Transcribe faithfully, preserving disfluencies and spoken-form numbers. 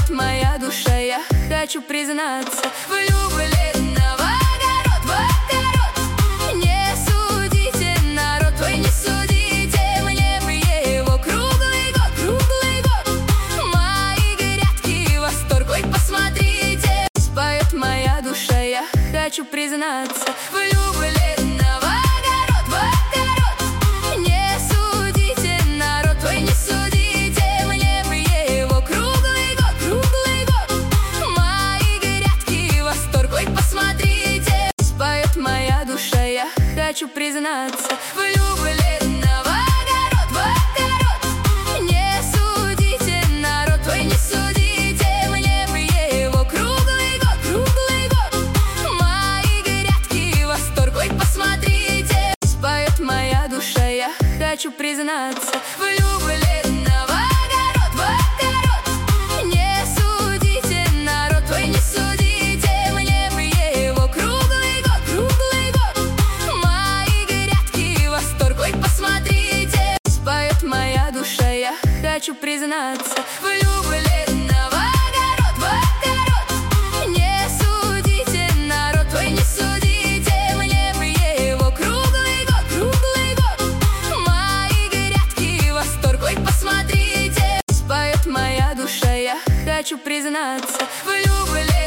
Споет моя душа, я хочу признаться. Влюбленного огород в огород. Не судите, народ, ой, не судите. Мне бы его круглый год, круглый год. Мои грядки, восторг, ой, посмотрите. Споет моя душа, я хочу признаться. Влюбленного огород в огород. Не судите, народ, ой, не судите. Мне бы его круглый год, круглый год. Мои грядки, восторг, ой, посмотрите. Споет моя душа, я хочу признаться. Влюбленного огород в огород. Не судите, народ, ой, не судите. Мне бы его круглый год, круглый год. Мои грядки, восторг, ой, посмотрите. Споет моя душа, я хочу признаться. Влюбленного огород в огород. Не судите, народ, ой, не судите. Мне бы его круглый год, круглый год. Мои грядки, восторг, ой, посмотрите. Споет моя душа, я хочу признаться. Влюбленного огород в огород. Не судите, народ, ой, не судите. Мне бы его круглый год, круглый год. Мои грядки, восторг, ой, посмотрите. Споет моя душа, я хочу признаться. Влюбленного